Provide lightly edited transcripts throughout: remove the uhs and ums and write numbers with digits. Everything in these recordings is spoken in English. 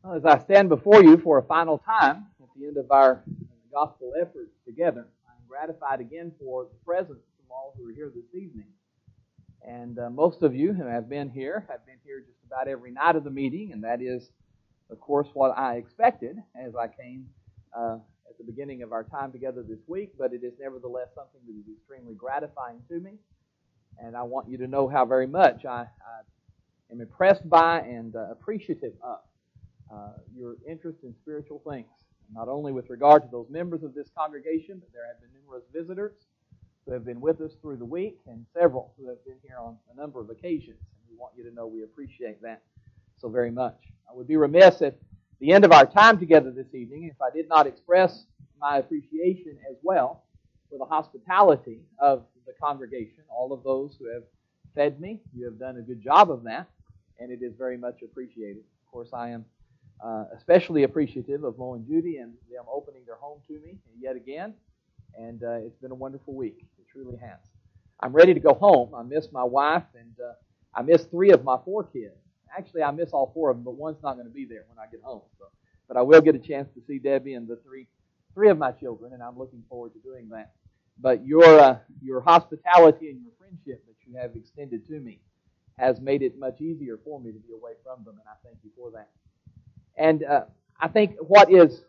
As I stand before you for a final time at the end of our gospel efforts together, I'm gratified again for the presence of all who are here this evening. And most of you who have been here just about every night of the meeting, and that is, of course, what I expected as I came at the beginning of our time together this week, but it is nevertheless something that is extremely gratifying to me. And I want you to know how very much I am impressed by and appreciative of your interest in spiritual things, not only with regard to those members of this congregation, but there have been numerous visitors who have been with us through the week and several who have been here on a number of occasions. And we want you to know we appreciate that so very much. I would be remiss at the end of our time together this evening if I did not express my appreciation as well for the hospitality of the congregation, all of those who have fed me. You have done a good job of that, and it is very much appreciated. Of course, I am especially appreciative of Mo and Judy and them opening their home to me yet again. And it's been a wonderful week. It truly has. I'm ready to go home. I miss my wife, and I miss 3 of my 4 kids. Actually, I miss all 4 of them, but one's not going to be there when I get home. But I will get a chance to see Debbie and the three of my children, and I'm looking forward to doing that. But your hospitality and your friendship that you have extended to me has made it much easier for me to be away from them, and I thank you for that. And I think what is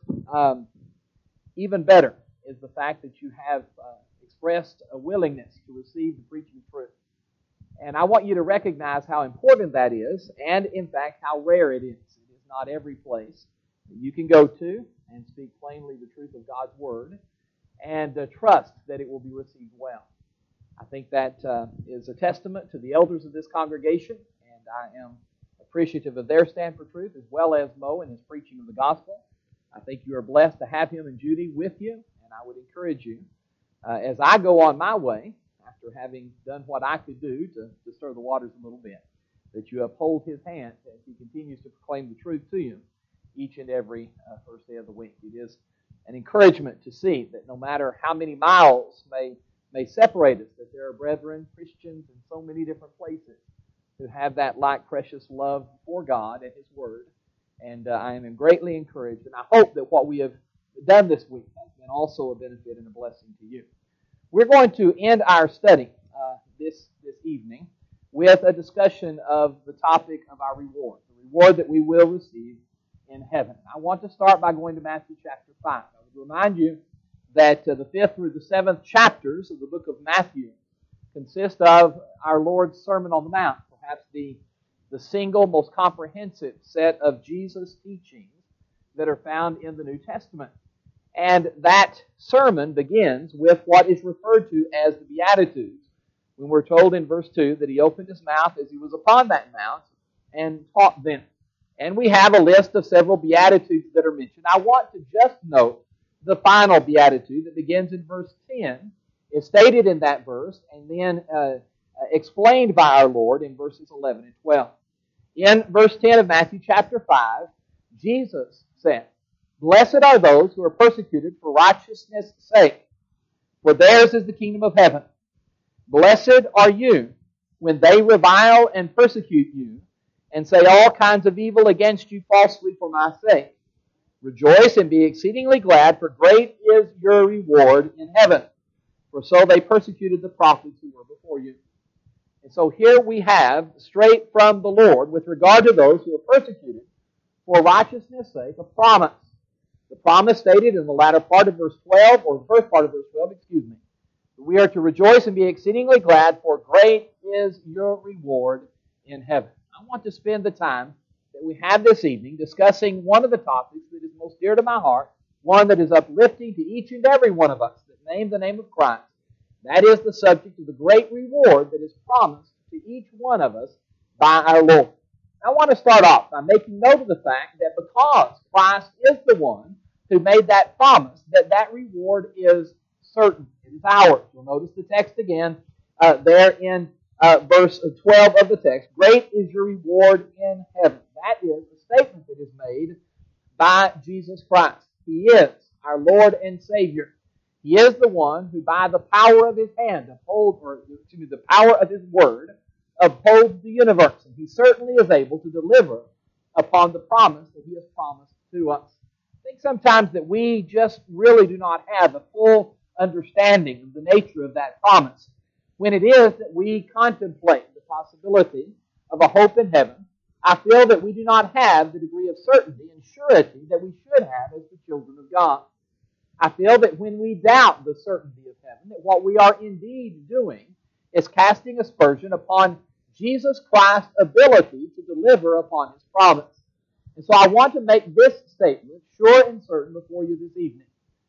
even better is the fact that you have expressed a willingness to receive the preaching truth. And I want you to recognize how important that is, and in fact how rare it is. It is not every place that you can go to and speak plainly the truth of God's Word and trust that it will be received well. I think that is a testament to the elders of this congregation, and I am appreciative of their stand for truth, as well as Mo and his preaching of the gospel. I think you are blessed to have him and Judy with you, and I would encourage you, as I go on my way, after having done what I could do to stir the waters a little bit, that you uphold his hand as he continues to proclaim the truth to you each and every first day of the week. It is an encouragement to see that no matter how many miles may separate us, that there are brethren, Christians in so many different places who have that like precious love for God and His Word. And I am greatly encouraged, and I hope that what we have done this week has been also a benefit and a blessing to you. We're going to end our study this evening with a discussion of the topic of our reward, the reward that we will receive in heaven. I want to start by going to Matthew chapter 5. I would remind you that the 5th through the 7th chapters of the book of Matthew consist of our Lord's Sermon on the Mount, perhaps the single most comprehensive set of Jesus' teachings that are found in the New Testament. And that sermon begins with what is referred to as the Beatitudes, when we're told in verse 2 that He opened His mouth as He was upon that mount and taught them. And we have a list of several Beatitudes that are mentioned. I want to just note the final Beatitude that begins in verse 10, is stated in that verse, and then explained by our Lord in verses 11 and 12. In verse 10 of Matthew chapter 5, Jesus said, "Blessed are those who are persecuted for righteousness' sake, for theirs is the kingdom of heaven. Blessed are you when they revile and persecute you, and say all kinds of evil against you falsely for my sake. Rejoice and be exceedingly glad, for great is your reward in heaven. For so they persecuted the prophets who were before you." And so here we have, straight from the Lord, with regard to those who are persecuted for righteousness' sake, a promise. The promise stated in the latter part of verse 12, or the first part of verse 12, we are to rejoice and be exceedingly glad, for great is your reward in heaven. I want to spend the time that we have this evening discussing one of the topics that is most dear to my heart, one that is uplifting to each and every one of us that name the name of Christ. That is the subject of the great reward that is promised to each one of us by our Lord. I want to start off by making note of the fact that because Christ is the one who made that promise, that reward is certain. It is ours. You'll notice the text again there in verse 12 of the text. Great is your reward in heaven. That is a statement that is made by Jesus Christ. He is our Lord and Savior. He is the one who by the power of His hand the power of His Word upholds the universe. And He certainly is able to deliver upon the promise that He has promised to us. I think sometimes that we just really do not have a full understanding of the nature of that promise. When it is that we contemplate the possibility of a hope in heaven, I feel that we do not have the degree of certainty and surety that we should have as the children of God. I feel that when we doubt the certainty of heaven, that what we are indeed doing is casting aspersion upon Jesus Christ's ability to deliver upon His promise. And so I want to make this statement sure and certain before you this evening.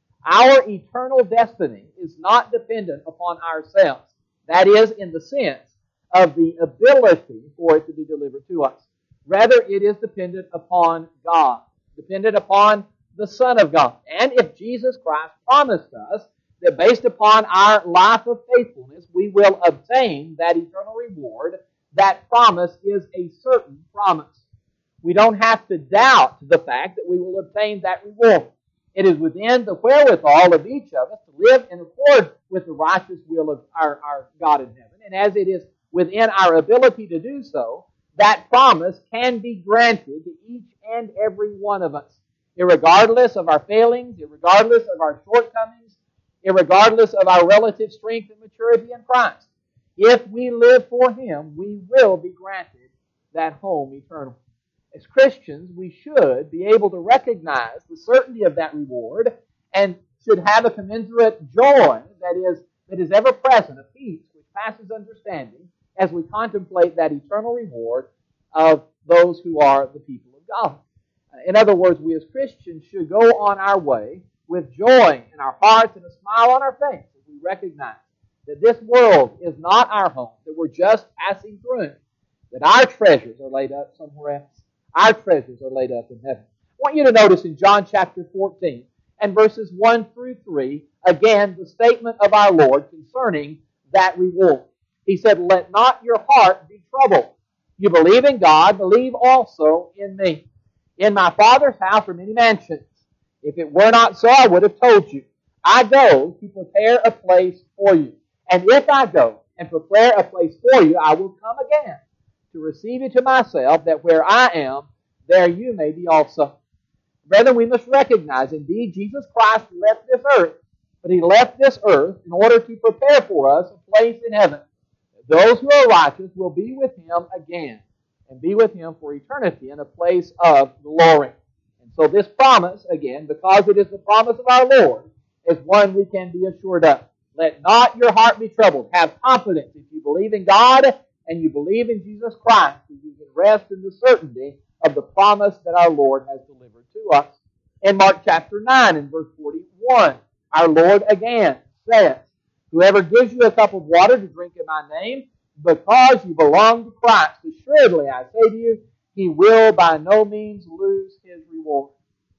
Our eternal destiny is not dependent upon ourselves. That is, in the sense of the ability for it to be delivered to us. Rather, it is dependent upon God, dependent upon the Son of God. And if Jesus Christ promised us that based upon our life of faithfulness, we will obtain that eternal reward, that promise is a certain promise. We don't have to doubt the fact that we will obtain that reward. It is within the wherewithal of each of us to live in accord with the righteous will of our God in heaven. And as it is within our ability to do so, that promise can be granted to each and every one of us, irregardless of our failings, irregardless of our shortcomings, irregardless of our relative strength and maturity in Christ. If we live for Him, we will be granted that home eternal. As Christians, we should be able to recognize the certainty of that reward and should have a commensurate joy that is ever present, a peace which passes understanding as we contemplate that eternal reward of those who are the people of God. In other words, we as Christians should go on our way with joy in our hearts and a smile on our face as we recognize that this world is not our home, that we're just passing through, that our treasures are laid up somewhere else. Our treasures are laid up in heaven. I want you to notice in John chapter 14 and verses 1 through 3, again, the statement of our Lord concerning that reward. He said, "Let not your heart be troubled. You believe in God, believe also in me. In my Father's house are many mansions. If it were not so, I would have told you. I go to prepare a place for you. And if I go and prepare a place for you, I will come again to receive you to myself, that where I am, there you may be also." Brethren, we must recognize, indeed, Jesus Christ left this earth, but He left this earth in order to prepare for us a place in heaven. Those who are righteous will be with Him again, and be with Him for eternity in a place of glory. And so this promise, again, because it is the promise of our Lord, is one we can be assured of. Let not your heart be troubled. Have confidence. If you believe in God and you believe in Jesus Christ, you can rest in the certainty of the promise that our Lord has delivered to us. In Mark chapter 9 and verse 41, our Lord again says, "Whoever gives you a cup of water to drink in my name, because you belong to Christ, assuredly I say to you, he will by no means lose his reward."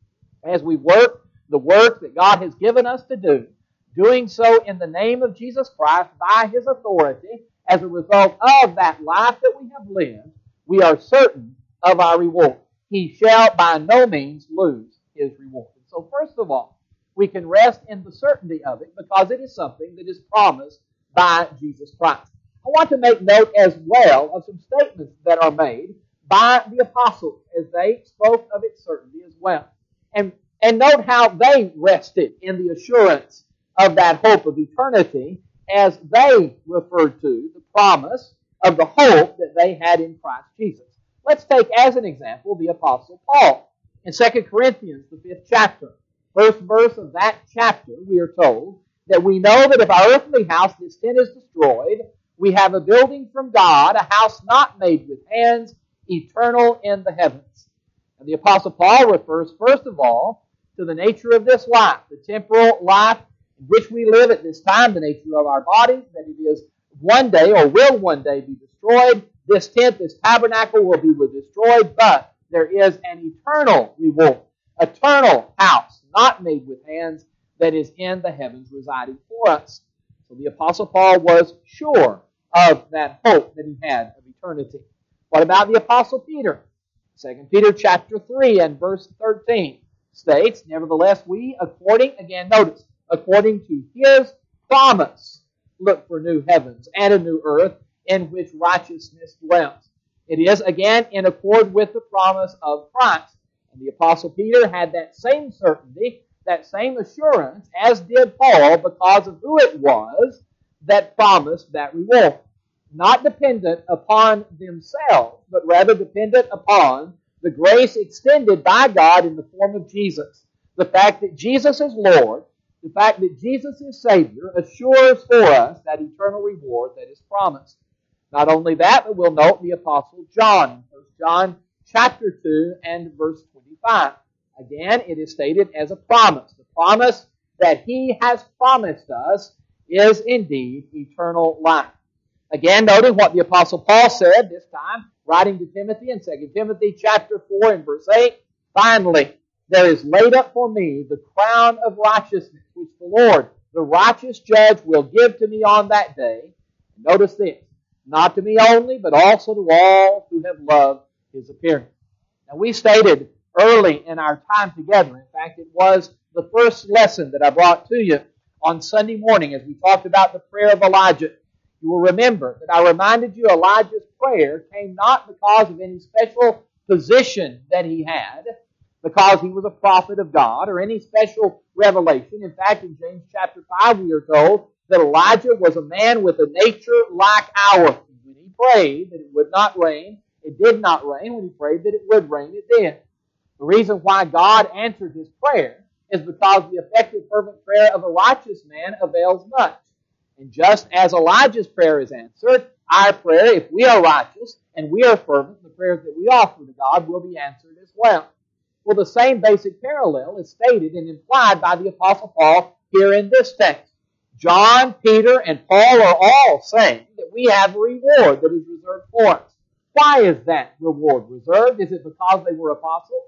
As we work the work that God has given us to do, doing so in the name of Jesus Christ by His authority, as a result of that life that we have lived, we are certain of our reward. He shall by no means lose his reward. So first of all, we can rest in the certainty of it because it is something that is promised by Jesus Christ. I want to make note as well of some statements that are made by the apostles as they spoke of its certainty as well. And note how they rested in the assurance of that hope of eternity as they referred to the promise of the hope that they had in Christ Jesus. Let's take as an example the Apostle Paul. In 2 Corinthians, the 5th chapter, first verse of that chapter, we are told that we know that if our earthly house, this tent, is destroyed, we have a building from God, a house not made with hands, eternal in the heavens. And the Apostle Paul refers, first of all, to the nature of this life, the temporal life in which we live at this time, the nature of our bodies, that it is one day or will one day be destroyed. This tent, this tabernacle will be destroyed, but there is an eternal reward, eternal house, not made with hands, that is in the heavens residing for us. So the Apostle Paul was sure of that hope that he had of eternity. What about the Apostle Peter? 2 Peter chapter 3 and verse 13 states, "Nevertheless we, according to His promise, look for new heavens and a new earth in which righteousness dwells." It is, again, in accord with the promise of Christ. And the Apostle Peter had that same certainty, that same assurance, as did Paul, because of who it was that promised that reward. Not dependent upon themselves, but rather dependent upon the grace extended by God in the form of Jesus. The fact that Jesus is Lord, the fact that Jesus is Savior, assures for us that eternal reward that is promised. Not only that, but we'll note the Apostle John in 1 John chapter 2 and verse 25. Again, it is stated as a promise. The promise that He has promised us is indeed eternal life. Again, noting what the Apostle Paul said, this time, writing to Timothy in 2 Timothy chapter 4 and verse 8, "Finally, there is laid up for me the crown of righteousness, which the Lord, the righteous judge, will give to me on that day." Notice this, "not to me only, but also to all who have loved His appearing." Now, we stated early in our time together, in fact, it was the first lesson that I brought to you on Sunday morning as we talked about the prayer of Elijah. You will remember that I reminded you Elijah's prayer came not because of any special position that he had, because he was a prophet of God, or any special revelation. In fact, in James chapter 5, we are told that Elijah was a man with a nature like ours. When he prayed that it would not rain, it did not rain. When he prayed that it would rain, it did. The reason why God answered his prayer is because the effective fervent prayer of a righteous man avails much. And just as Elijah's prayer is answered, our prayer, if we are righteous and we are fervent, the prayers that we offer to God will be answered as well. Well, the same basic parallel is stated and implied by the Apostle Paul here in this text. John, Peter, and Paul are all saying that we have a reward that is reserved for us. Why is that reward reserved? Is it because they were apostles?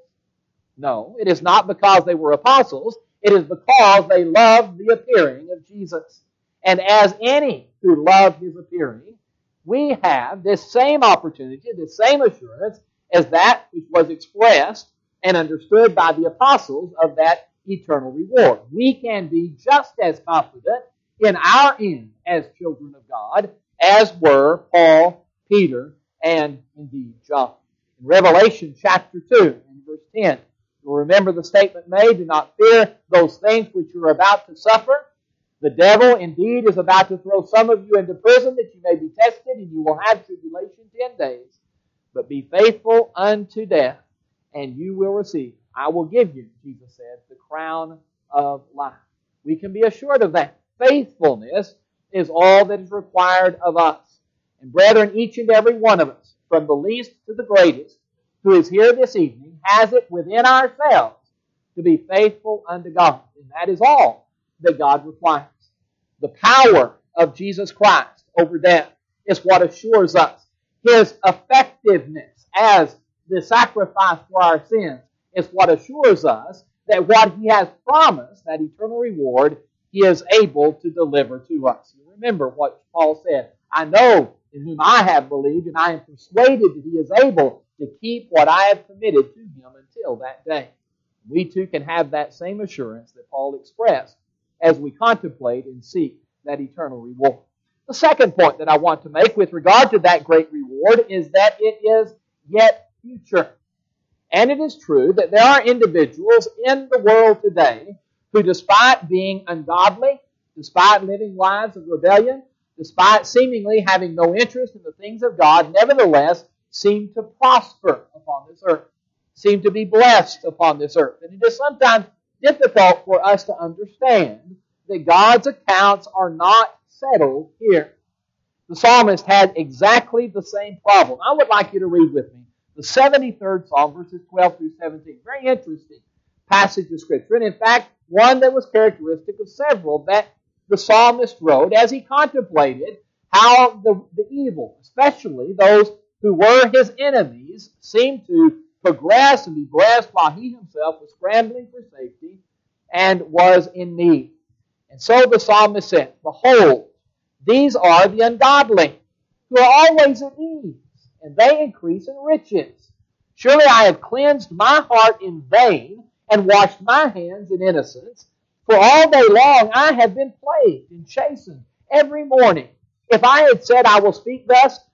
No, it is not because they were apostles. It is because they loved the appearing of Jesus. And as any who love His appearing, we have this same opportunity, this same assurance as that which was expressed and understood by the apostles of that eternal reward. We can be just as confident in our end as children of God as were Paul, Peter, and indeed John. In Revelation chapter 2 and verse 10, you'll remember the statement made, "Do not fear those things which you are about to suffer. The devil indeed is about to throw some of you into prison that you may be tested, and you will have tribulation 10 days. But be faithful unto death, and you will receive." I will give you, Jesus said, "the crown of life." We can be assured of that. Faithfulness is all that is required of us. And brethren, each and every one of us, from the least to the greatest, who is here this evening, has it within ourselves to be faithful unto God. And that is all that God requires. The power of Jesus Christ over death is what assures us. His effectiveness as the sacrifice for our sins is what assures us that what He has promised, that eternal reward, He is able to deliver to us. You remember what Paul said, "I know in whom I have believed, and I am persuaded that He is able to keep what I have committed to Him until that day." We too can have that same assurance that Paul expressed as we contemplate and seek that eternal reward. The second point that I want to make with regard to that great reward is that it is yet future. And it is true that there are individuals in the world today who, despite being ungodly, despite living lives of rebellion, despite seemingly having no interest in the things of God, nevertheless seem to prosper upon this earth, seem to be blessed upon this earth. And it is sometimes difficult for us to understand that God's accounts are not settled here. The psalmist had exactly the same problem. I would like you to read with me the 73rd Psalm, verses 12 through 17. Very interesting passage of Scripture. And in fact, one that was characteristic of several that the psalmist wrote as he contemplated how the evil, especially those who were his enemies, seemed to progress and be blessed while he himself was scrambling for safety and was in need. And so the psalmist said, "Behold, these are the ungodly, who are always at ease, and they increase in riches. Surely I have cleansed my heart in vain, and washed my hands in innocence. For all day long I have been plagued and chastened every morning. If I had said, I will speak thus,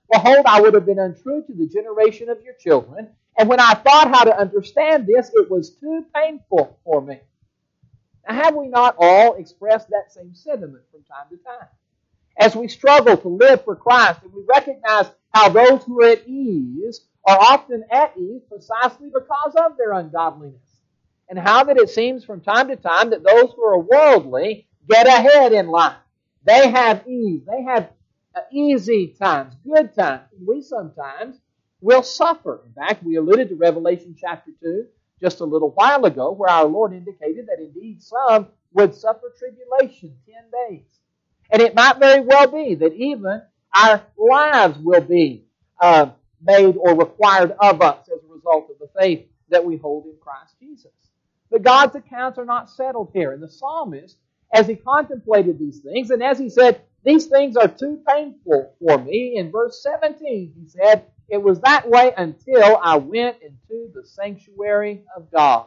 Behold, I would have been untrue to the generation of your children. And when I thought how to understand this, it was too painful for me. Now, have we not all expressed that same sentiment from time to time? As we struggle to live for Christ, and we recognize how those who are at ease are often at ease precisely because of their ungodliness. And how that it seems from time to time that those who are worldly get ahead in life. They have ease. They have easy times, good times. We sometimes will suffer. In fact, we alluded to Revelation chapter 2 just a little while ago, where our Lord indicated that indeed some would suffer tribulation 10 days. And it might very well be that even our lives will be made or required of us as a result of the faith that we hold in Christ Jesus. But God's accounts are not settled here. And the psalmist, as he contemplated these things, and as he said, these things are too painful for me, in verse 17 he said, it was that way until I went into the sanctuary of God.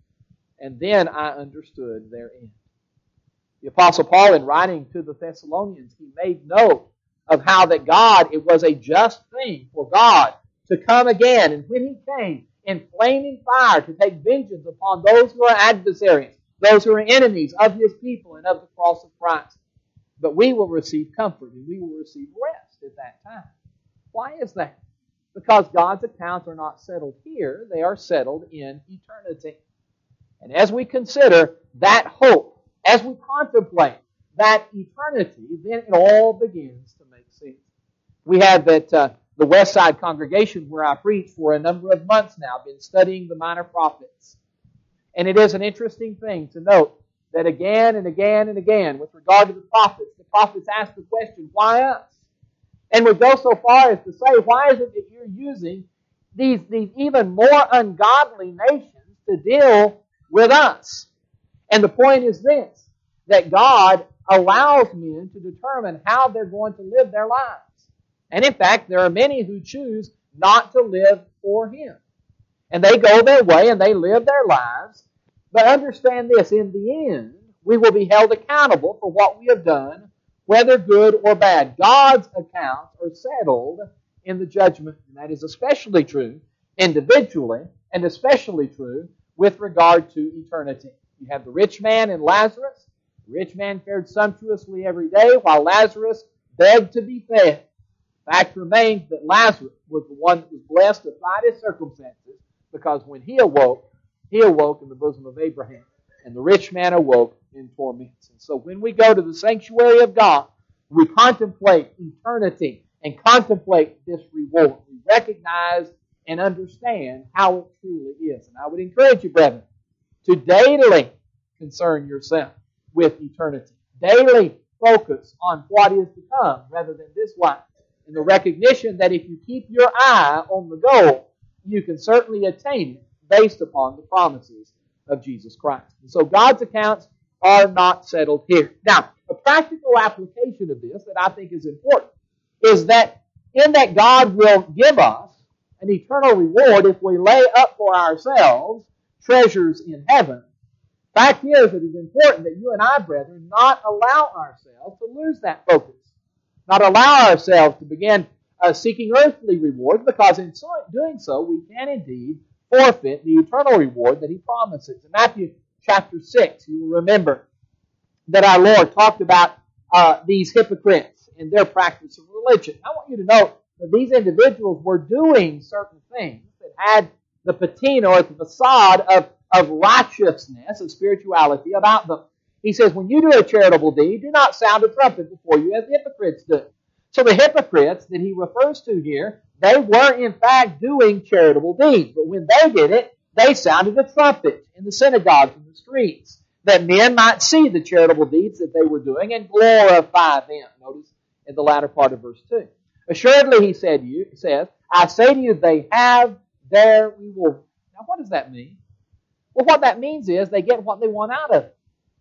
And then I understood their end. The Apostle Paul, in writing to the Thessalonians, he made note of how that God, it was a just thing for God to come again. And when he came in flaming fire to take vengeance upon those who are adversaries, those who are enemies of his people and of the cross of Christ. But we will receive comfort and we will receive rest at that time. Why is that? Because God's accounts are not settled here, they are settled in eternity. And as we consider that hope, as we contemplate that eternity, then it all begins to make sense. We have at the Westside congregation where I preach for a number of months now, been studying the minor prophets. And it is an interesting thing to note that again and again and again, with regard to the prophets ask the question, why us? And would go so far as to say, why is it that you're using these even more ungodly nations to deal with us? And the point is this, that God allows men to determine how they're going to live their lives. And in fact, there are many who choose not to live for Him. And they go their way and they live their lives. But understand this, in the end, we will be held accountable for what we have done, whether good or bad. God's accounts are settled in the judgment. And that is especially true individually and especially true with regard to eternity. You have the rich man and Lazarus. The rich man fared sumptuously every day while Lazarus begged to be fed. Fact remains that Lazarus was the one that was blessed of finest circumstances, because when he awoke in the bosom of Abraham, and the rich man awoke in torments. And so when we go to the sanctuary of God, we contemplate eternity and contemplate this reward. We recognize and understand how it truly is. And I would encourage you, brethren, to daily concern yourself with eternity. Daily focus on what is to come rather than this life. And the recognition that if you keep your eye on the goal, you can certainly attain it based upon the promises of Jesus Christ. And so God's accounts are not settled here. Now, a practical application of this that I think is important is that in that God will give us an eternal reward if we lay up for ourselves treasures in heaven. Fact is, it is important that you and I, brethren, not allow ourselves to lose that focus. Not allow ourselves to begin seeking earthly rewards, because in doing so, we can indeed forfeit the eternal reward that He promises. In Matthew chapter 6, you will remember that our Lord talked about these hypocrites and their practice of religion. I want you to note that these individuals were doing certain things that had the patina or the facade of righteousness, of spirituality about them. He says, when you do a charitable deed, do not sound a trumpet before you as the hypocrites do. So the hypocrites that he refers to here, they were in fact doing charitable deeds. But when they did it, they sounded a trumpet in the synagogues and the streets, that men might see the charitable deeds that they were doing and glorify them. Notice in the latter part of verse 2. Assuredly, he says, I say to you, they have their reward. Now, what does that mean? Well, what that means is they get what they want out of it.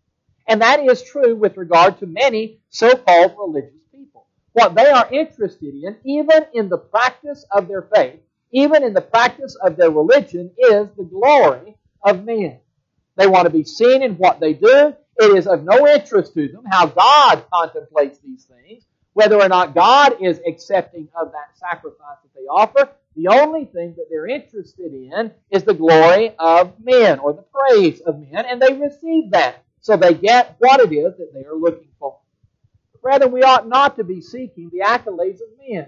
And that is true with regard to many so-called religious people. What they are interested in, even in the practice of their faith, even in the practice of their religion, is the glory of men. They want to be seen in what they do. It is of no interest to them how God contemplates these things, Whether or not God is accepting of that sacrifice that they offer, the only thing that they're interested in is the glory of men or the praise of men, and they receive that. So they get what it is that they are looking for. But brethren, we ought not to be seeking the accolades of men,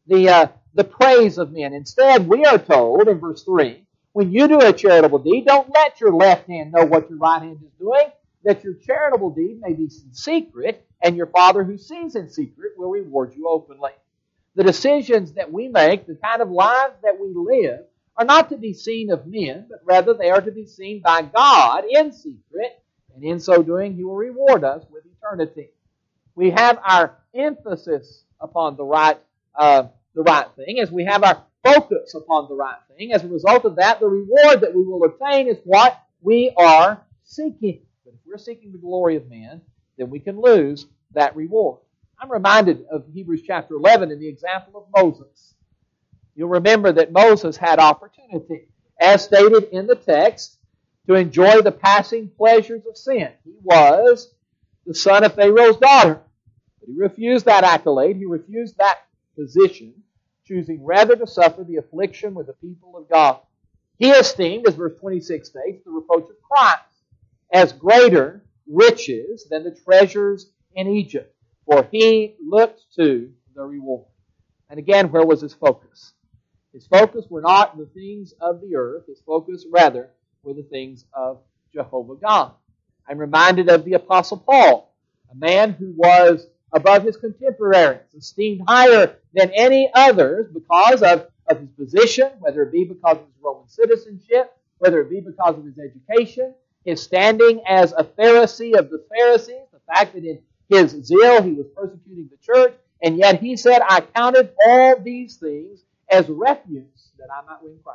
the praise of men. Instead, we are told in verse 3, when you do a charitable deed, don't let your left hand know what your right hand is doing, that your charitable deed may be in secret, and your Father who sees in secret will reward you openly. The decisions that we make, the kind of lives that we live, are not to be seen of men, but rather they are to be seen by God in secret, and in so doing He will reward us with eternity. We have our emphasis upon the right thing, as we have our focus upon the right thing. As a result of that, the reward that we will obtain is what we are seeking. But if we're seeking the glory of men, then we can lose that reward. I'm reminded of Hebrews chapter 11 in the example of Moses. You'll remember that Moses had opportunity, as stated in the text, to enjoy the passing pleasures of sin. He was the son of Pharaoh's daughter. But he refused that accolade. He refused that position, choosing rather to suffer the affliction with the people of God. He esteemed, as verse 26 states, the reproach of Christ as greater riches than the treasures in Egypt, for he looked to the reward. And again, where was his focus? His focus were not the things of the earth. His focus, rather, were the things of Jehovah God. I'm reminded of the Apostle Paul, a man who was above his contemporaries, esteemed higher than any others because of his position, whether it be because of his Roman citizenship, whether it be because of his education, his standing as a Pharisee of the Pharisees, the fact that in his zeal he was persecuting the church, and yet he said, I counted all these things as refuse that I might win Christ,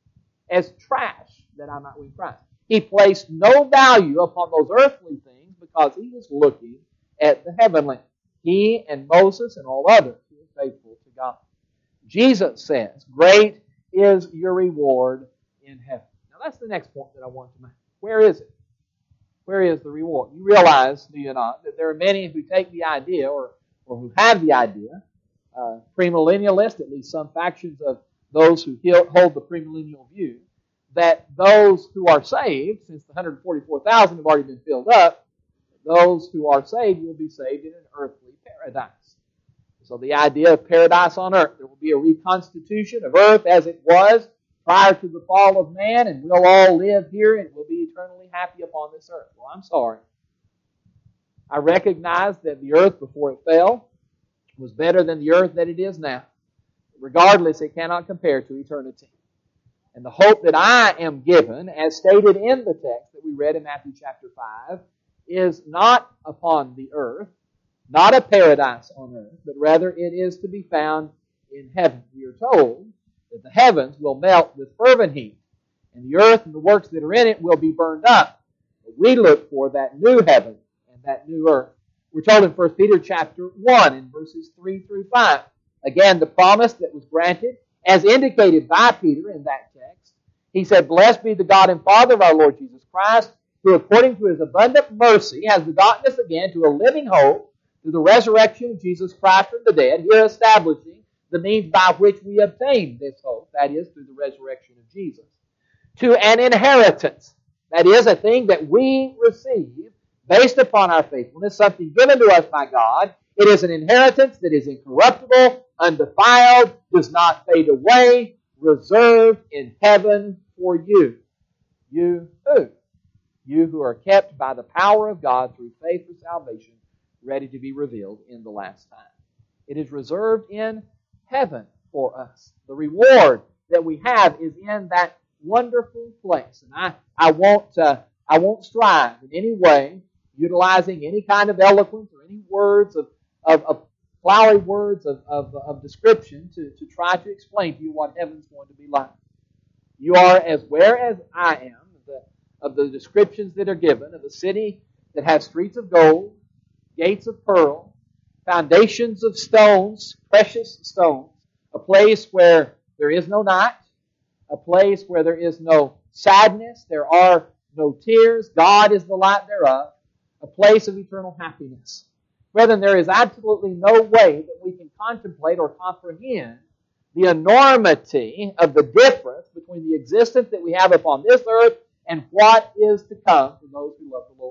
as trash that I might win Christ. He placed no value upon those earthly things because he was looking at the heavenly. He and Moses and all others who were faithful to God. Jesus says, great is your reward in heaven. Now that's the next point that I want to make. Where is it? Where is the reward? You realize, do you not, that there are many who take the idea, or who have the idea, premillennialists, at least some factions of those who hold the premillennial view, that those who are saved, since the 144,000 have already been filled up, those who are saved will be saved in an earthly paradise. So the idea of paradise on earth, there will be a reconstitution of earth as it was prior to the fall of man, and we'll all live here and we'll be eternally happy upon this earth. Well, I'm sorry. I recognize that the earth before it fell was better than the earth that it is now. Regardless, it cannot compare to eternity. And the hope that I am given, as stated in the text that we read in Matthew chapter 5, is not upon the earth, not a paradise on earth, but rather it is to be found in heaven. We are told that the heavens will melt with fervent heat, and the earth and the works that are in it will be burned up. But we look for that new heaven and that new earth. We're told in 1 Peter chapter 1 in verses 3 through 5. Again, the promise that was granted, as indicated by Peter in that text. He said, blessed be the God and Father of our Lord Jesus Christ, who according to His abundant mercy has begotten us again to a living hope through the resurrection of Jesus Christ from the dead, here establishing the means by which we obtain this hope, that is, through the resurrection of Jesus, to an inheritance, that is, a thing that we receive based upon our faithfulness, something given to us by God. It is an inheritance that is incorruptible, undefiled, does not fade away, reserved in heaven for you. You who? You who are kept by the power of God through faith for salvation, ready to be revealed in the last time. It is reserved in heaven for us. The reward that we have is in that wonderful place. And I won't strive in any way, utilizing any kind of eloquence or any words of flowery words of description to try to explain to you what heaven's going to be like. You are as aware as I am of the descriptions that are given of a city that has streets of gold, gates of pearl, foundations of stones, precious stones, a place where there is no night, a place where there is no sadness, there are no tears, God is the light thereof, a place of eternal happiness. Brethren, there is absolutely no way that we can contemplate or comprehend the enormity of the difference between the existence that we have upon this earth and what is to come for those who love the Lord.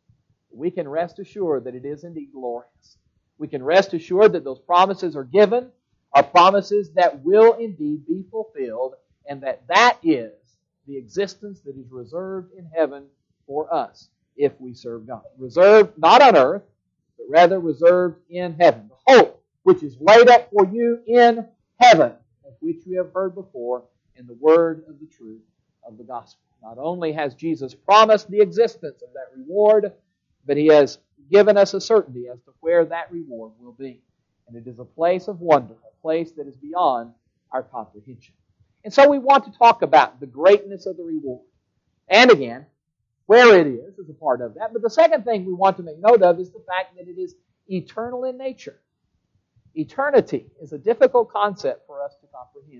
We can rest assured that it is indeed glorious. We can rest assured that those promises are given, are promises that will indeed be fulfilled, and that is the existence that is reserved in heaven for us if we serve God. Reserved not on earth, but rather reserved in heaven. The hope which is laid up for you in heaven, of which we have heard before in the word of the truth of the gospel. Not only has Jesus promised the existence of that reward, but He has given us a certainty as to where that reward will be. And it is a place of wonder, a place that is beyond our comprehension. And so we want to talk about the greatness of the reward. And again, where it is a part of that. But the second thing we want to make note of is the fact that it is eternal in nature. Eternity is a difficult concept for us to comprehend.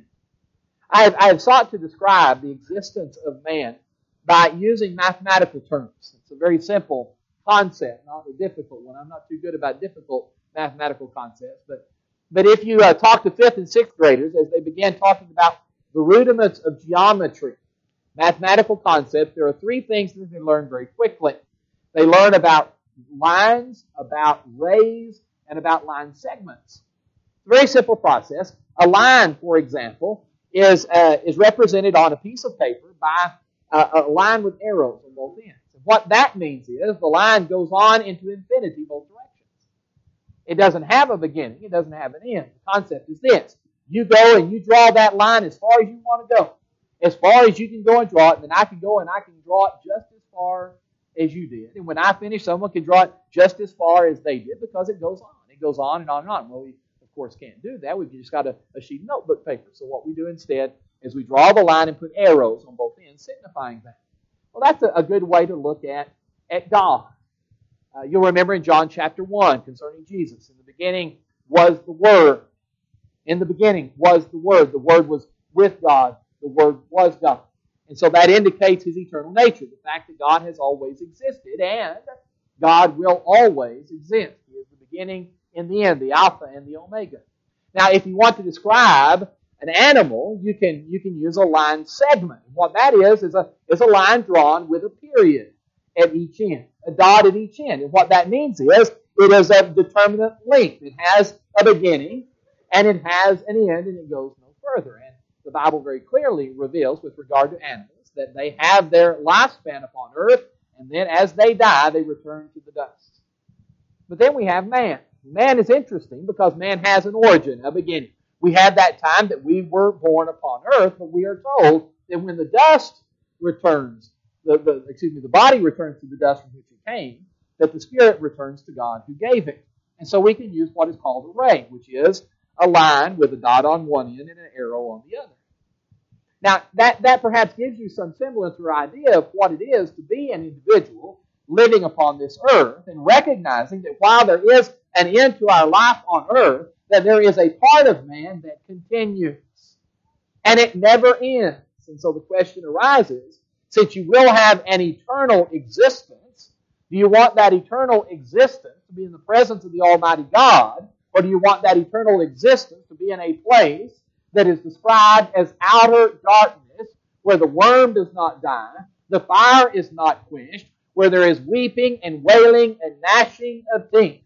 I have sought to describe the existence of man by using mathematical terms. It's a very simple concept, not a difficult one. I'm not too good about difficult mathematical concepts. But if you talk to 5th and 6th graders as they begin talking about the rudiments of geometry, mathematical concepts, there are 3 things that they learn very quickly. They learn about lines, about rays, and about line segments. It's a very simple process. A line, for example, is represented on a piece of paper by a line with arrows on both ends. And what that means is the line goes on into infinity both directions. It doesn't have a beginning. It doesn't have an end. The concept is this. You go and you draw that line as far as you want to go. As far as you can go and draw it, and then I can go and I can draw it just as far as you did. And when I finish, someone can draw it just as far as they did because it goes on. It goes on and on and on. Well, we, of course, can't do that. We've just got a sheet of notebook paper. So what we do instead is we draw the line and put arrows on both ends signifying that. Well, that's a good way to look at God. You'll remember in John chapter 1 concerning Jesus. In the beginning was the Word. In the beginning was the Word. The Word was with God. The Word was God. And so that indicates His eternal nature, the fact that God has always existed and God will always exist. He is the beginning and the end, the Alpha and the Omega. Now, if you want to describe an animal, you can use a line segment. What that is a line drawn with a period at each end, a dot at each end. And what that means is it is of determinate length. It has a beginning and it has an end and it goes no further. And the Bible very clearly reveals with regard to animals that they have their lifespan upon earth, and then as they die, they return to the dust. But then we have man. Man is interesting because man has an origin, a beginning. We had that time that we were born upon earth, but we are told that when the dust returns, the body returns to the dust from which it came, that the spirit returns to God who gave it. And so we can use what is called a ray, which is a line with a dot on one end and an arrow on the other. Now, that perhaps gives you some semblance or idea of what it is to be an individual living upon this earth and recognizing that while there is an end to our life on earth, that there is a part of man that continues. And it never ends. And so the question arises, since you will have an eternal existence, do you want that eternal existence to be in the presence of the Almighty God, or do you want that eternal existence to be in a place that is described as outer darkness, where the worm does not die, the fire is not quenched, where there is weeping and wailing and gnashing of teeth?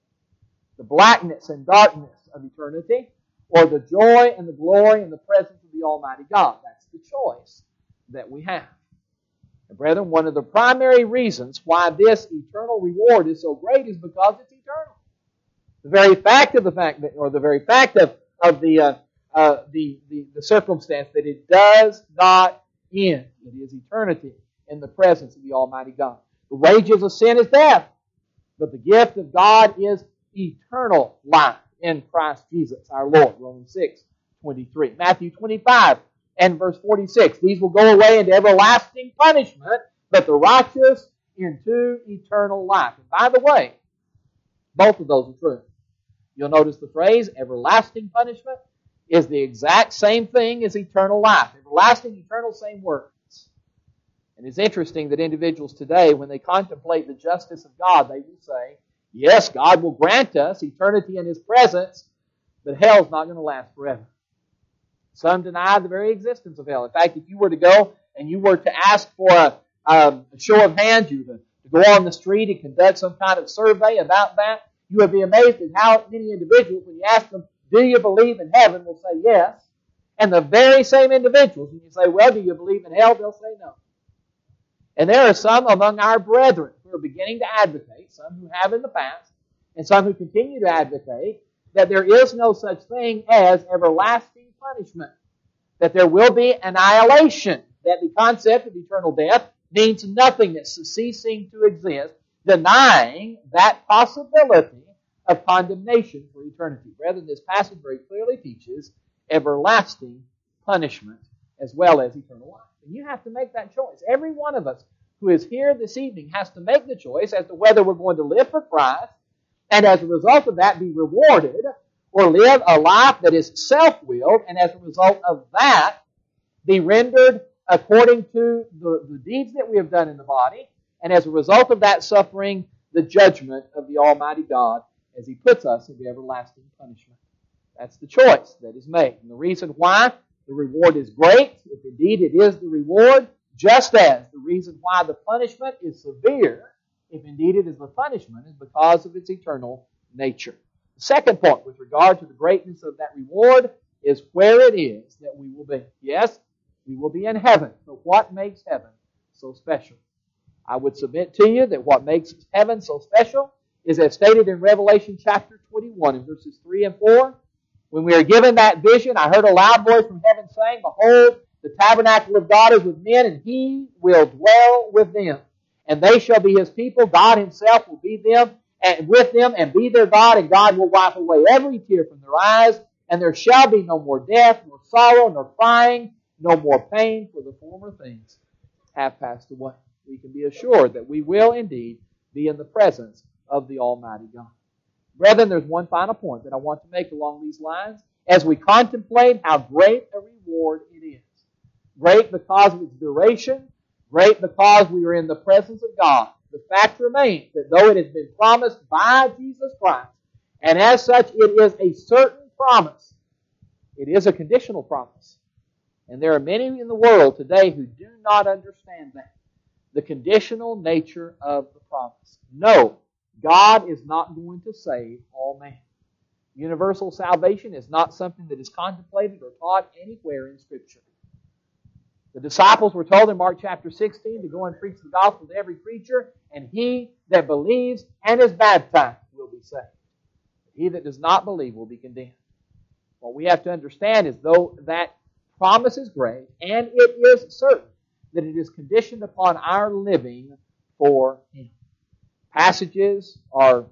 The blackness and darkness of eternity, or the joy and the glory and the presence of the Almighty God? That's the choice that we have. And brethren, one of the primary reasons why this eternal reward is so great is because it's eternal. The very fact of the circumstance that it does not end. It is eternity in the presence of the Almighty God. The wages of sin is death, but the gift of God is eternal life in Christ Jesus our Lord. Romans 6:23. Matthew 25 and verse 46. These will go away into everlasting punishment, but the righteous into eternal life. And by the way, both of those are true. You'll notice the phrase everlasting punishment is the exact same thing as eternal life. Everlasting, eternal, same words. And it's interesting that individuals today, when they contemplate the justice of God, they will say, Yes, God will grant us eternity in His presence, but hell's not going to last forever. Some deny the very existence of hell. In fact, if you were to go and you were to ask for a show of hands, you were to go on the street and conduct some kind of survey about that, you would be amazed at how many individuals, when you ask them, do you believe in heaven, will say yes. And the very same individuals, when you say, well, do you believe in hell, they'll say no. And there are some among our brethren who are beginning to advocate, some who have in the past, and some who continue to advocate, that there is no such thing as everlasting punishment, that there will be annihilation, that the concept of eternal death means nothingness, ceasing to exist, denying that possibility of condemnation for eternity. Rather, this passage very clearly teaches everlasting punishment as well as eternal life. And you have to make that choice. Every one of us who is here this evening has to make the choice as to whether we're going to live for Christ and as a result of that be rewarded, or live a life that is self-willed and as a result of that be rendered according to the deeds that we have done in the body, and as a result of that suffering the judgment of the Almighty God as He puts us into everlasting punishment. That's the choice that is made. And the reason why the reward is great, if indeed it is the reward, just as the reason why the punishment is severe, if indeed it is the punishment, is because of its eternal nature. The second point with regard to the greatness of that reward is where it is that we will be. Yes, we will be in heaven, but what makes heaven so special? I would submit to you that what makes heaven so special is as stated in Revelation chapter 21 in verses 3 and 4. When we are given that vision, I heard a loud voice from heaven saying, behold, the tabernacle of God is with men, and He will dwell with them. And they shall be His people. God Himself will be them, and with them, and be their God, and God will wipe away every tear from their eyes, and there shall be no more death, nor sorrow, nor crying, no more pain, for the former things have passed away. We can be assured that we will indeed be in the presence of the Almighty God. Brethren, there's one final point that I want to make along these lines as we contemplate how great a reward it is. Great because of its duration, great because we are in the presence of God. The fact remains that though it has been promised by Jesus Christ, and as such it is a certain promise, it is a conditional promise. And there are many in the world today who do not understand that. The conditional nature of the promise. No, God is not going to save all men. Universal salvation is not something that is contemplated or taught anywhere in Scripture. The disciples were told in Mark chapter 16 to go and preach the gospel to every creature, and he that believes and is baptized will be saved. He that does not believe will be condemned. What we have to understand is though that promise is great, and it is certain that it is conditioned upon our living for Him. Passages are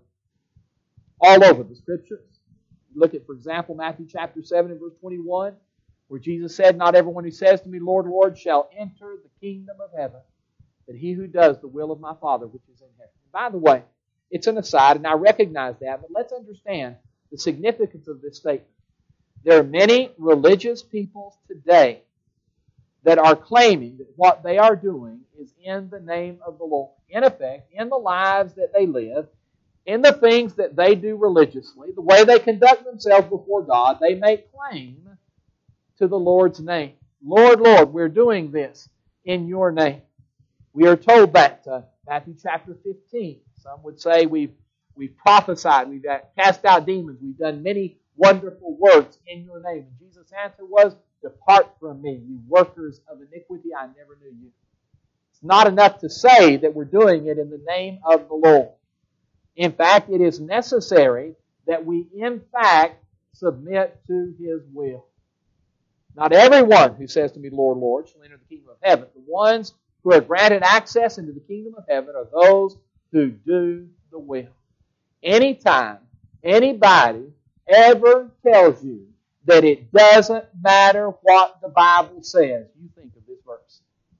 all over the Scriptures. Look at, for example, Matthew chapter 7 and verse 21, where Jesus said, not everyone who says to me, Lord, Lord, shall enter the kingdom of heaven, but he who does the will of my Father which is in heaven. And by the way, it's an aside, and I recognize that, but let's understand the significance of this statement. There are many religious people today that are claiming that what they are doing is in the name of the Lord. In effect, in the lives that they live, in the things that they do religiously, the way they conduct themselves before God, they make claim to the Lord's name. Lord, Lord, we're doing this in your name. We are told that, Matthew chapter 15. Some would say we've prophesied, we've cast out demons, we've done many wonderful works in your name. And Jesus' answer was, depart from me, you workers of iniquity, I never knew you. It's not enough to say that we're doing it in the name of the Lord. In fact, it is necessary that we, in fact, submit to His will. Not everyone who says to me, Lord, Lord, shall enter the kingdom of heaven. The ones who are granted access into the kingdom of heaven are those who do the will. Anytime anybody ever tells you that it doesn't matter what the Bible says, you think of this verse.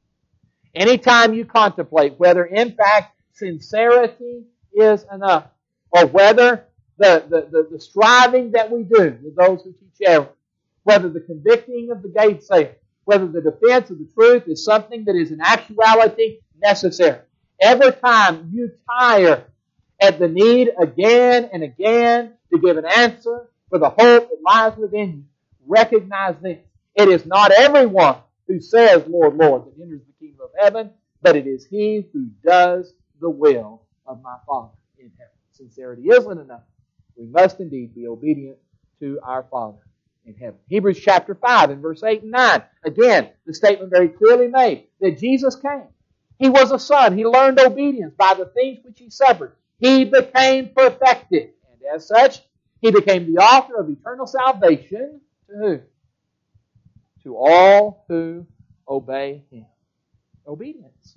Anytime you contemplate whether in fact sincerity is enough, or whether the striving that we do with those who teach error, whether the convicting of the gatesayer, whether the defense of the truth is something that is in actuality necessary. Every time you tire at the need again and again to give an answer for the hope that lies within you. Recognize this. It is not everyone who says, Lord, Lord, that enters the kingdom of heaven, but it is he who does the will of my Father in heaven. Sincerity isn't enough. We must indeed be obedient to our Father in heaven. Hebrews chapter 5 and verse 8 and 9. Again, the statement very clearly made that Jesus came. He was a son. He learned obedience by the things which he suffered. He became perfected. And as such, he became the author of eternal salvation to who? To all who obey him. Obedience.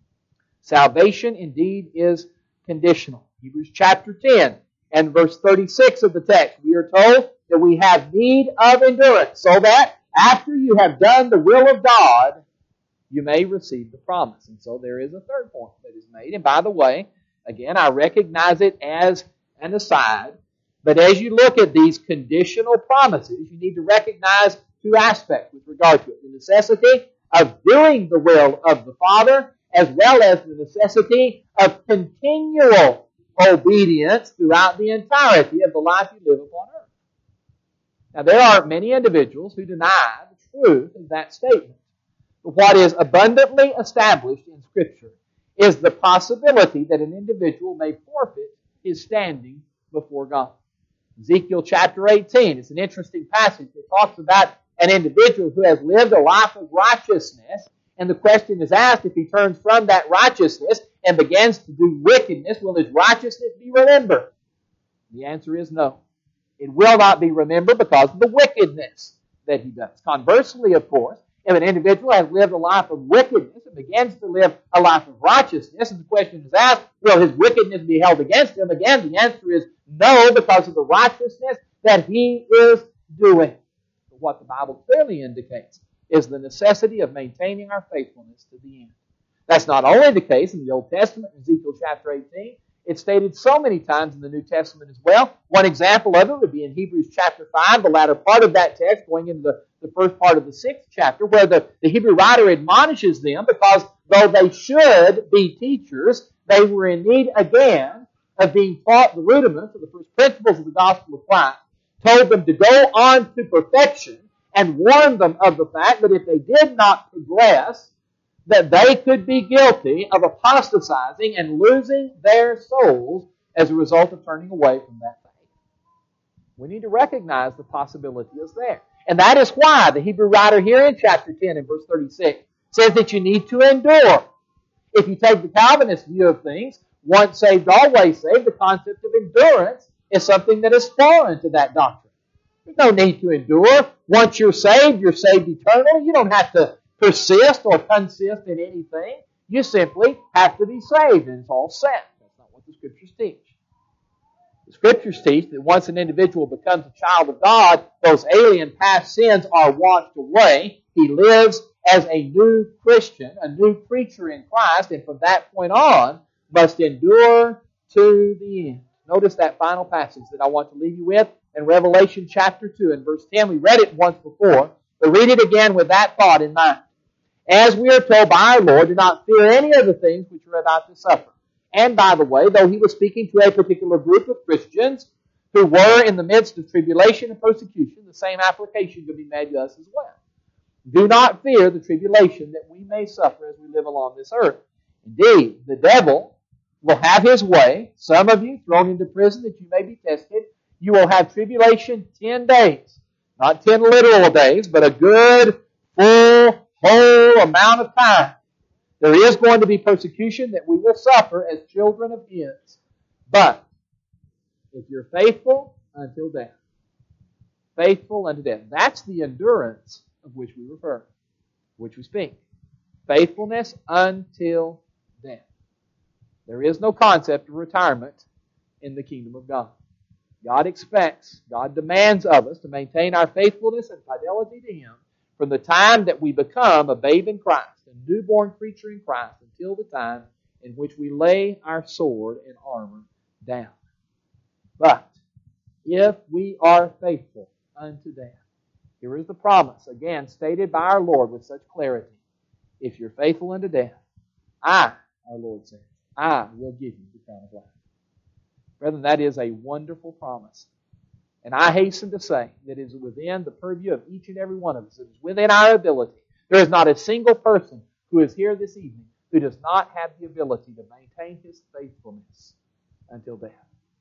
Salvation indeed is conditional. Hebrews chapter 10 and verse 36 of the text, we are told that we have need of endurance, so that after you have done the will of God, you may receive the promise. And so there is a third point that is made. And by the way, again, I recognize it as an aside, but as you look at these conditional promises, you need to recognize two aspects with regard to it. The necessity of doing the will of the Father, as well as the necessity of continual obedience throughout the entirety of the life you live upon earth. Now, there are many individuals who deny the truth of that statement. But what is abundantly established in Scripture is the possibility that an individual may forfeit his standing before God. Ezekiel chapter 18 is an interesting passage that talks about an individual who has lived a life of righteousness, and the question is asked, if he turns from that righteousness and begins to do wickedness, will his righteousness be remembered? The answer is no. It will not be remembered because of the wickedness that he does. Conversely, of course, if an individual has lived a life of wickedness and begins to live a life of righteousness, and the question is asked, will his wickedness be held against him? Again, the answer is no, because of the righteousness that he is doing. But what the Bible clearly indicates is the necessity of maintaining our faithfulness to the end. That's not only the case in the Old Testament, Ezekiel chapter 18. It's stated so many times in the New Testament as well. One example of it would be in Hebrews chapter 5, the latter part of that text, going into the first part of the 6th chapter, where the Hebrew writer admonishes them because though they should be teachers, they were in need again of being taught the rudiments of the first principles of the gospel of Christ, told them to go on to perfection, and warned them of the fact that if they did not progress, that they could be guilty of apostatizing and losing their souls as a result of turning away from that faith. We need to recognize the possibility is there. And that is why the Hebrew writer here in chapter 10 and verse 36 says that you need to endure. If you take the Calvinist view of things, once saved, always saved, the concept of endurance is something that is foreign to that doctrine. There's no need to endure. Once you're saved eternally. You don't have to persist or consist in anything. You simply have to be saved, and it's all set. That's not what the Scriptures teach. The Scriptures teach that once an individual becomes a child of God, those alien past sins are washed away. He lives as a new Christian, a new creature in Christ, and from that point on, must endure to the end. Notice that final passage that I want to leave you with in Revelation chapter 2 and verse 10. We read it once before, but read it again with that thought in mind. As we are told by our Lord, do not fear any of the things which you are about to suffer. And by the way, though he was speaking to a particular group of Christians who were in the midst of tribulation and persecution, the same application could be made to us as well. Do not fear the tribulation that we may suffer as we live along this earth. Indeed, the devil will have his way. Some of you thrown into prison that you may be tested. You will have tribulation 10 days. Not 10 literal days, but a good, full, whole amount of time. There is going to be persecution that we will suffer as children of His. But if you're faithful until death, faithful unto death, that's the endurance of which we refer, which we speak. Faithfulness until death. There is no concept of retirement in the kingdom of God. God expects, God demands of us to maintain our faithfulness and fidelity to Him from the time that we become a babe in Christ, a newborn creature in Christ, until the time in which we lay our sword and armor down. But if we are faithful unto death, here is the promise, again stated by our Lord with such clarity. If you're faithful unto death, I, our Lord says, I will give you the crown of life. Brethren, that is a wonderful promise. And I hasten to say that it is within the purview of each and every one of us. It is within our ability. There is not a single person who is here this evening who does not have the ability to maintain his faithfulness until death.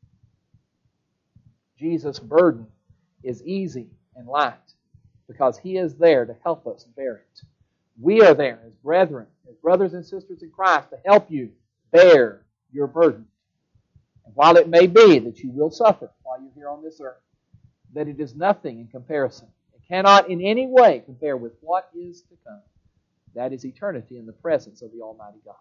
Jesus' burden is easy and light because He is there to help us bear it. We are there as brethren, as brothers and sisters in Christ, to help you bear your burden. And while it may be that you will suffer while you're here on this earth, that it is nothing in comparison. It cannot in any way compare with what is to come. That is eternity in the presence of the Almighty God.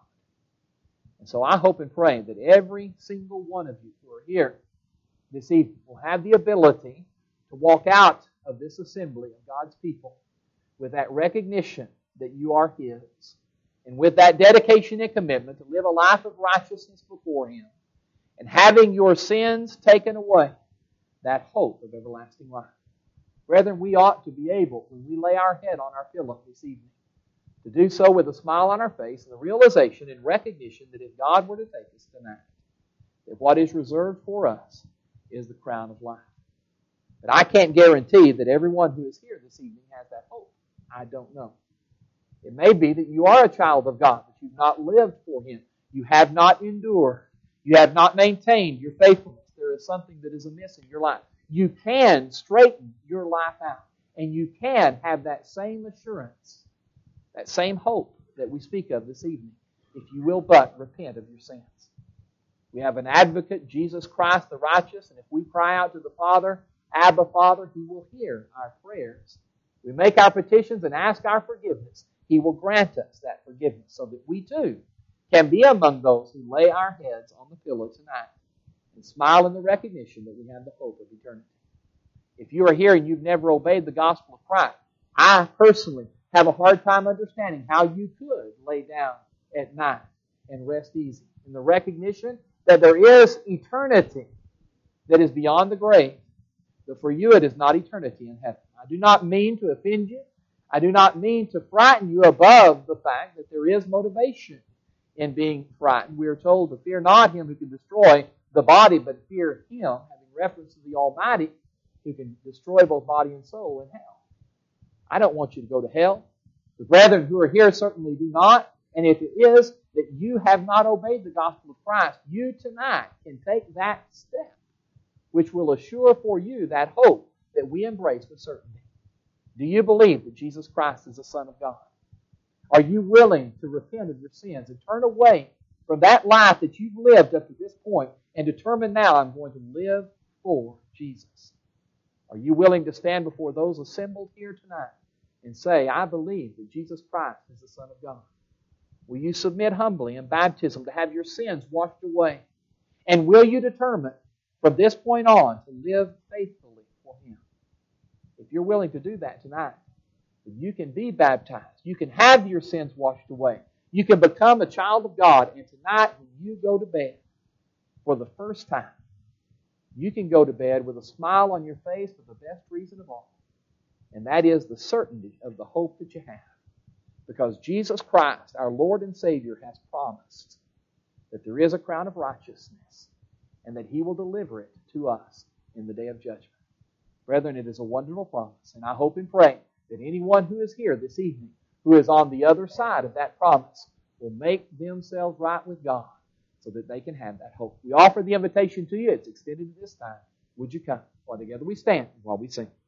And so I hope and pray that every single one of you who are here this evening will have the ability to walk out of this assembly of God's people with that recognition that you are His, and with that dedication and commitment to live a life of righteousness before Him, and having your sins taken away, that hope of everlasting life. Brethren, we ought to be able, when we lay our head on our pillow this evening, to do so with a smile on our face and the realization and recognition that if God were to take us tonight, that what is reserved for us is the crown of life. But I can't guarantee that everyone who is here this evening has that hope. I don't know. It may be that you are a child of God, but you've not lived for Him. You have not endured. You have not maintained your faithfulness. There is something that is amiss in your life. You can straighten your life out, and you can have that same assurance, that same hope that we speak of this evening, if you will but repent of your sins. We have an advocate, Jesus Christ the righteous, and if we cry out to the Father, Abba, Father, He will hear our prayers. We make our petitions and ask our forgiveness. He will grant us that forgiveness so that we too can be among those who lay our heads on the pillow tonight and smile in the recognition that we have the hope of eternity. If you are here and you've never obeyed the gospel of Christ, I personally have a hard time understanding how you could lay down at night and rest easy in the recognition that there is eternity that is beyond the grave. But for you, it is not eternity in heaven. I do not mean to offend you. I do not mean to frighten you above the fact that there is motivation in being frightened. We are told to fear not him who can destroy the body, but fear him, having reference to the Almighty, who can destroy both body and soul in hell. I don't want you to go to hell. The brethren who are here certainly do not. And if it is that you have not obeyed the gospel of Christ, you tonight can take that step, which will assure for you that hope that we embrace with certainty. Do you believe that Jesus Christ is the Son of God? Are you willing to repent of your sins and turn away from that life that you've lived up to this point and determine now, I'm going to live for Jesus? Are you willing to stand before those assembled here tonight and say, I believe that Jesus Christ is the Son of God? Will you submit humbly in baptism to have your sins washed away? And will you determine from this point on to live faithfully for Him? If you're willing to do that tonight, you can be baptized. You can have your sins washed away. You can become a child of God. And tonight, when you go to bed for the first time, you can go to bed with a smile on your face for the best reason of all. And that is the certainty of the hope that you have. Because Jesus Christ, our Lord and Savior, has promised that there is a crown of righteousness and that He will deliver it to us in the day of judgment. Brethren, it is a wonderful promise, and I hope and pray that anyone who is here this evening, who is on the other side of that promise, will make themselves right with God so that they can have that hope. We offer the invitation to you. It's extended at this time. Would you come? While together we stand, while we sing.